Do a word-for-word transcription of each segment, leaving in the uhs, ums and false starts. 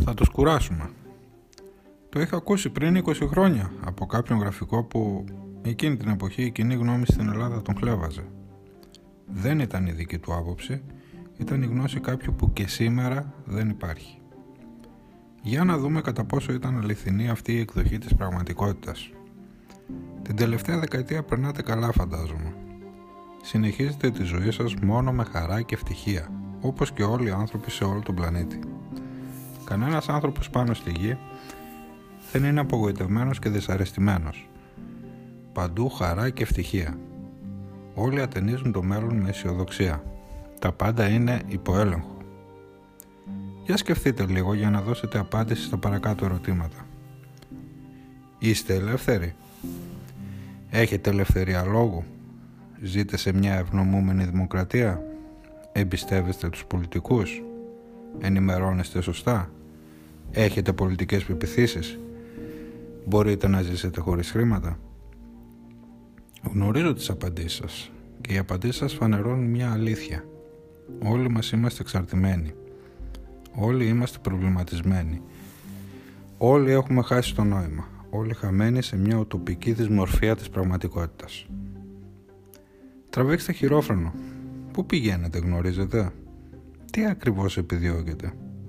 Θα τους κουράσουμε. Το είχα ακούσει πριν είκοσι χρόνια από κάποιον γραφικό που εκείνη την εποχή η κοινή γνώμη στην Ελλάδα τον χλέβαζε. Δεν ήταν η δική του άποψη, ήταν η γνώση κάποιου που και σήμερα δεν υπάρχει. Για να δούμε κατά πόσο ήταν αληθινή αυτή η εκδοχή της πραγματικότητας. Την τελευταία δεκαετία περνάτε καλά, φαντάζομαι. Συνεχίζετε τη ζωή σας μόνο με χαρά και ευτυχία, όπως και όλοι οι άνθρωποι σε όλο τον πλανήτη. Κανένας άνθρωπος πάνω στη γη δεν είναι απογοητευμένος και δυσαρεστημένος. Παντού χαρά και ευτυχία. Όλοι ατενίζουν το μέλλον με αισιοδοξία. Τα πάντα είναι υπό έλεγχο. Για σκεφτείτε λίγο για να δώσετε απάντηση στα παρακάτω ερωτήματα. Είστε ελεύθεροι? Έχετε ελευθερία λόγου? Ζείτε σε μια ευνομούμενη δημοκρατία? Εμπιστεύεστε τους πολιτικούς? Ενημερώνεστε σωστά? Έχετε πολιτικές πεποιθήσεις? Μπορείτε να ζήσετε χωρίς χρήματα? Γνωρίζω τις απαντήσεις σας και οι απαντήσεις σας φανερώνουν μια αλήθεια. Όλοι μας είμαστε εξαρτημένοι. Όλοι είμαστε προβληματισμένοι. Όλοι έχουμε χάσει το νόημα. Όλοι χαμένοι σε μια ουτοπική δυσμορφία της πραγματικότητας. Τραβήξτε χειρόφρενο. Πού πηγαίνετε, γνωρίζετε? Τι ακριβώς επιδιώκετε?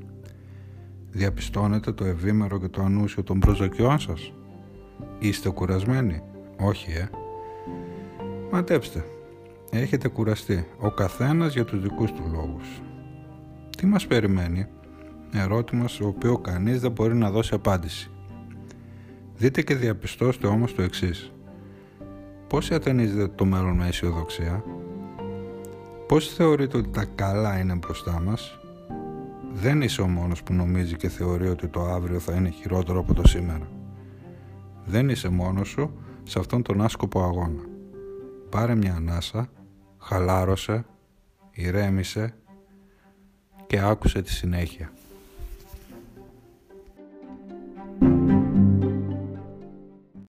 Διαπιστώνετε το ευήμερο και το ανούσιο των προσδοκιών σας? Είστε κουρασμένοι? Όχι, ε. Μαντέψτε. Έχετε κουραστεί. Ο καθένας για τους δικούς του λόγους. Τι μας περιμένει? Ερώτημα στο οποίο κανείς δεν μπορεί να δώσει απάντηση. Δείτε και διαπιστώστε όμως το εξής. Πώς ατενίζετε το μέλλον με αισιοδοξία? Πώς θεωρείτε ότι τα καλά είναι μπροστά μας? Δεν είσαι ο μόνος που νομίζει και θεωρεί ότι το αύριο θα είναι χειρότερο από το σήμερα. Δεν είσαι μόνος σου σε αυτόν τον άσκοπο αγώνα. Πάρε μια ανάσα, χαλάρωσε, ηρέμησε και άκουσε τη συνέχεια.